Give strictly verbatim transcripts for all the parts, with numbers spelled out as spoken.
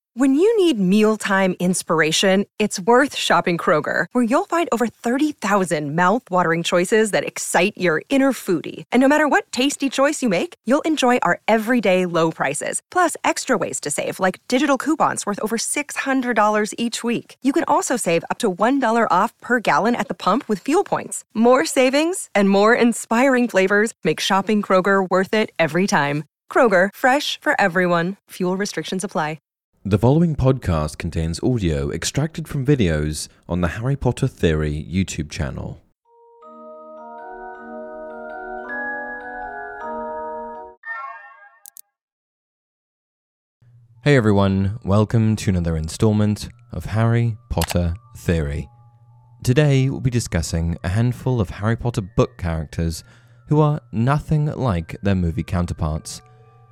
When you need mealtime inspiration, it's worth shopping Kroger, where you'll find over thirty thousand mouth-watering choices that excite your inner foodie. And no matter what tasty choice you make, you'll enjoy our everyday low prices, plus extra ways to save, like digital coupons worth over six hundred dollars each week. You can also save up to one dollar off per gallon at the pump with fuel points. More savings and more inspiring flavors make shopping Kroger worth it every time. Kroger, fresh for everyone. Fuel restrictions apply. The following podcast contains audio extracted from videos on the Harry Potter Theory YouTube channel. Hey everyone, welcome to another installment of Harry Potter Theory. Today we'll be discussing a handful of Harry Potter book characters who are nothing like their movie counterparts.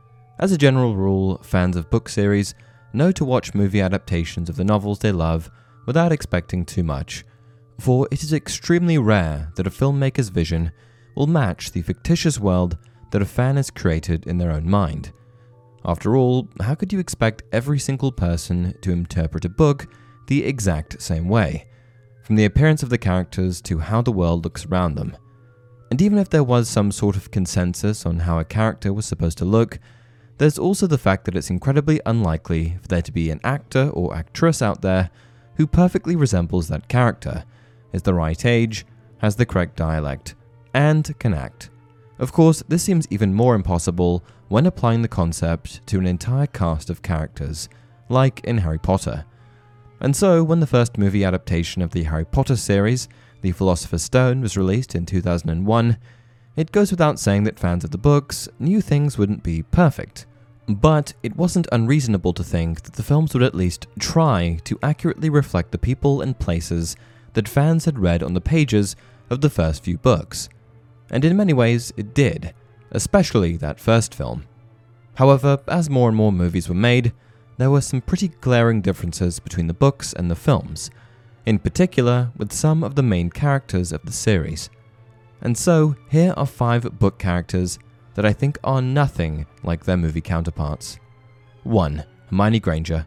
As a general rule, fans of book series know to watch movie adaptations of the novels they love without expecting too much, for it is extremely rare that a filmmaker's vision will match the fictitious world that a fan has created in their own mind. After all, how could you expect every single person to interpret a book the exact same way, from the appearance of the characters to how the world looks around them? And even if there was some sort of consensus on how a character was supposed to look, there's also the fact that it's incredibly unlikely for there to be an actor or actress out there who perfectly resembles that character, is the right age, has the correct dialect, and can act. Of course, this seems even more impossible when applying the concept to an entire cast of characters, like in Harry Potter. And so, when the first movie adaptation of the Harry Potter series, The Philosopher's Stone, was released in two thousand one, it goes without saying that fans of the books knew things wouldn't be perfect. But it wasn't unreasonable to think that the films would at least try to accurately reflect the people and places that fans had read on the pages of the first few books. And in many ways, it did, especially that first film. However, as more and more movies were made, there were some pretty glaring differences between the books and the films, in particular with some of the main characters of the series. And so, here are five book characters that I think are nothing like their movie counterparts. one. Hermione Granger.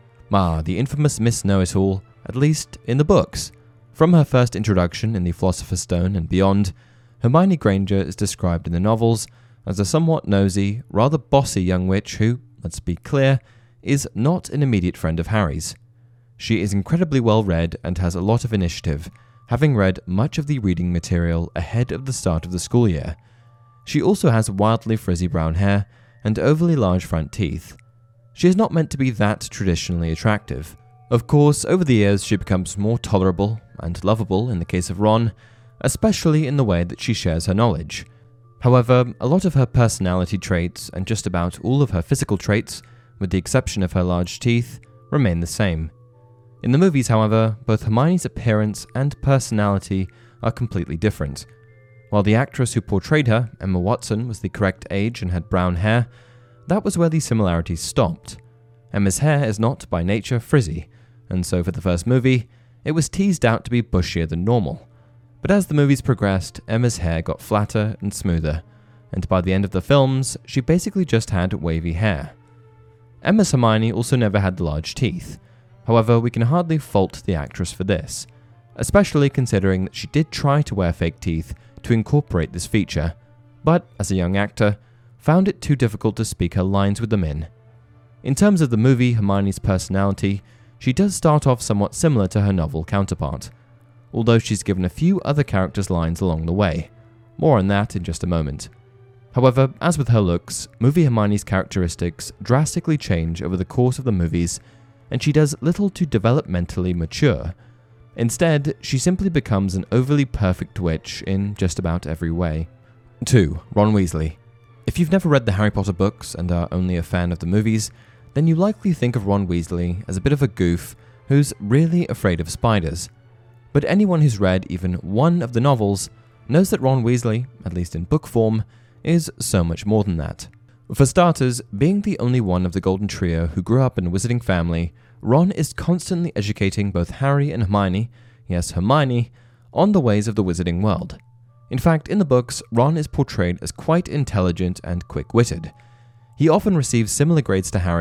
Ah, the infamous Miss Know-It-All, at least in the books. From her first introduction in The Philosopher's Stone and beyond, Hermione Granger is described in the novels as a somewhat nosy, rather bossy young witch who, let's be clear, is not an immediate friend of Harry's. She is incredibly well read and has a lot of initiative, having read much of the reading material ahead of the start of the school year. She also has wildly frizzy brown hair and overly large front teeth. She is not meant to be that traditionally attractive. Of course, over the years she becomes more tolerable and lovable in the case of Ron, especially in the way that she shares her knowledge. However, a lot of her personality traits and just about all of her physical traits, with the exception of her large teeth, remain the same. In the movies, however, both Hermione's appearance and personality are completely different. While the actress who portrayed her, Emma Watson, was the correct age and had brown hair, that was where the similarities stopped. Emma's hair is not by nature frizzy, and so for the first movie, it was teased out to be bushier than normal. But as the movies progressed, Emma's hair got flatter and smoother, and by the end of the films, she basically just had wavy hair. Emma's Hermione also never had the large teeth. However, we can hardly fault the actress for this, especially considering that she did try to wear fake teeth to incorporate this feature, but as a young actor, found it too difficult to speak her lines with them in. In terms of the movie Hermione's personality, she does start off somewhat similar to her novel counterpart, although she's given a few other characters' lines along the way. More on that in just a moment. However, as with her looks, movie Hermione's characteristics drastically change over the course of the movies, and she does little to developmentally mature. Instead, she simply becomes an overly perfect witch in just about every way. two. Ron Weasley. If you've never read the Harry Potter books and are only a fan of the movies, then you likely think of Ron Weasley as a bit of a goof who's really afraid of spiders. But anyone who's read even one of the novels knows that Ron Weasley, at least in book form, is so much more than that. For starters, being the only one of the Golden Trio who grew up in a wizarding family, Ron is constantly educating both Harry and Hermione, yes Hermione, on the ways of the wizarding world. In fact, in the books, Ron is portrayed as quite intelligent and quick-witted. He often receives similar grades to Harry,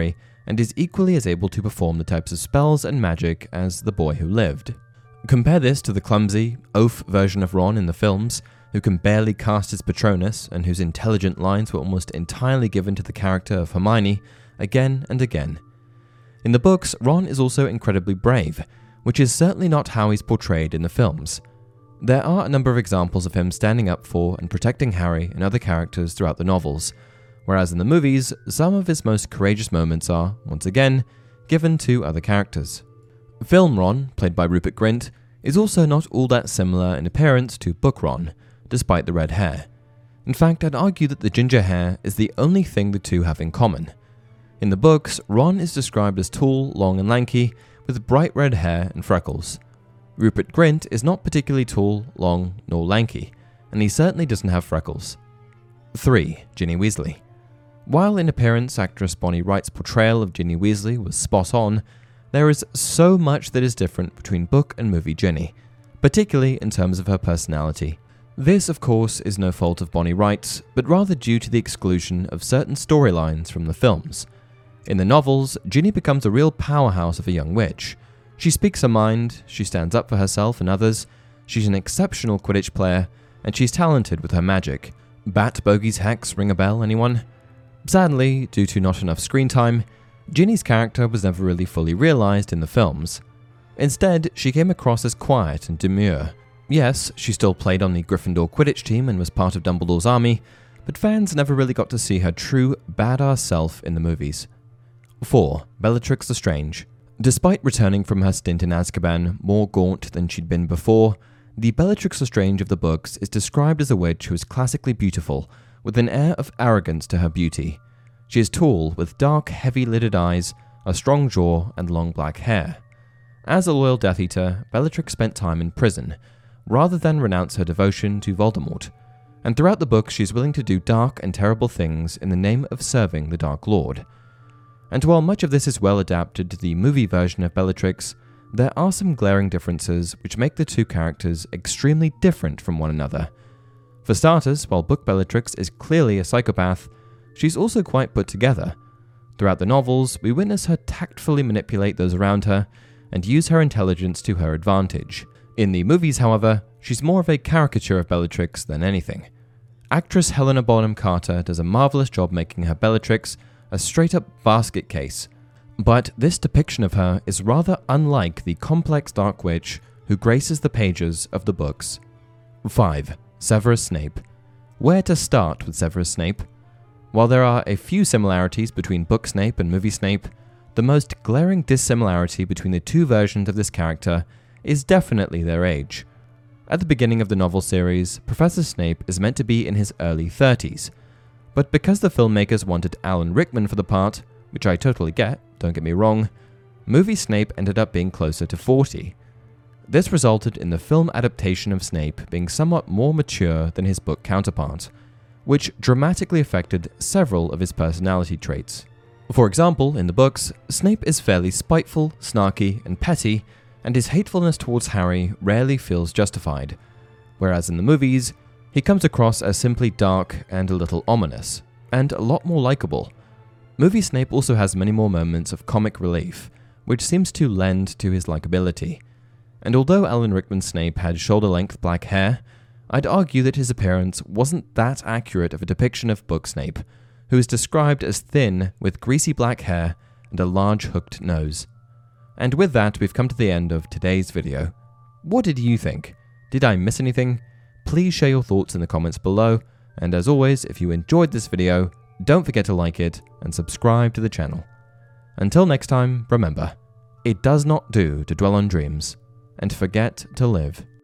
and is equally as able to perform the types of spells and magic as the boy who lived. Compare this to the clumsy, oaf version of Ron in the films, who can barely cast his Patronus and whose intelligent lines were almost entirely given to the character of Hermione again and again. In the books, Ron is also incredibly brave, which is certainly not how he's portrayed in the films. There are a number of examples of him standing up for and protecting Harry and other characters throughout the novels, whereas in the movies, some of his most courageous moments are, once again, given to other characters. Film Ron, played by Rupert Grint, is also not all that similar in appearance to book Ron, despite the red hair. In fact, I'd argue that the ginger hair is the only thing the two have in common. In the books, Ron is described as tall, long and lanky, with bright red hair and freckles. Rupert Grint is not particularly tall, long, nor lanky, and he certainly doesn't have freckles. three. Ginny Weasley. While in appearance actress Bonnie Wright's portrayal of Ginny Weasley was spot on, there is so much that is different between book and movie Ginny, particularly in terms of her personality. This, of course, is no fault of Bonnie Wright's, but rather due to the exclusion of certain storylines from the films. In the novels, Ginny becomes a real powerhouse of a young witch. She speaks her mind, she stands up for herself and others, she's an exceptional Quidditch player, and she's talented with her magic. Bat Bogey's Hex ring a bell, anyone? Sadly, due to not enough screen time, Ginny's character was never really fully realized in the films. Instead, she came across as quiet and demure. Yes, she still played on the Gryffindor Quidditch team and was part of Dumbledore's army, but fans never really got to see her true, badass self in the movies. four. Bellatrix Lestrange. Despite returning from her stint in Azkaban more gaunt than she'd been before, the Bellatrix Lestrange of the books is described as a witch who is classically beautiful, with an air of arrogance to her beauty. She is tall, with dark, heavy-lidded eyes, a strong jaw, and long black hair. As a loyal Death Eater, Bellatrix spent time in prison, rather than renounce her devotion to Voldemort, and throughout the book she is willing to do dark and terrible things in the name of serving the Dark Lord. And while much of this is well adapted to the movie version of Bellatrix, there are some glaring differences which make the two characters extremely different from one another. For starters, while book Bellatrix is clearly a psychopath, she's also quite put together. Throughout the novels, we witness her tactfully manipulate those around her and use her intelligence to her advantage. In the movies, however, she's more of a caricature of Bellatrix than anything. Actress Helena Bonham Carter does a marvelous job making her Bellatrix a straight-up basket case, but this depiction of her is rather unlike the complex Dark Witch who graces the pages of the books. five. Severus Snape. Where to start with Severus Snape? While there are a few similarities between book Snape and movie Snape, the most glaring dissimilarity between the two versions of this character is definitely their age. At the beginning of the novel series, Professor Snape is meant to be in his early thirties, but because the filmmakers wanted Alan Rickman for the part, which I totally get, don't get me wrong, movie Snape ended up being closer to forty. This resulted in the film adaptation of Snape being somewhat more mature than his book counterpart, which dramatically affected several of his personality traits. For example, in the books, Snape is fairly spiteful, snarky, and petty, and his hatefulness towards Harry rarely feels justified, whereas in the movies, he comes across as simply dark and a little ominous, and a lot more likable. Movie Snape also has many more moments of comic relief, which seems to lend to his likability. And although Alan Rickman's Snape had shoulder-length black hair, I'd argue that his appearance wasn't that accurate of a depiction of book Snape, who is described as thin with greasy black hair and a large hooked nose. And with that, we've come to the end of today's video. What did you think? Did I miss anything? Please share your thoughts in the comments below, and as always, if you enjoyed this video, don't forget to like it and subscribe to the channel. Until next time, remember, it does not do to dwell on dreams and forget to live.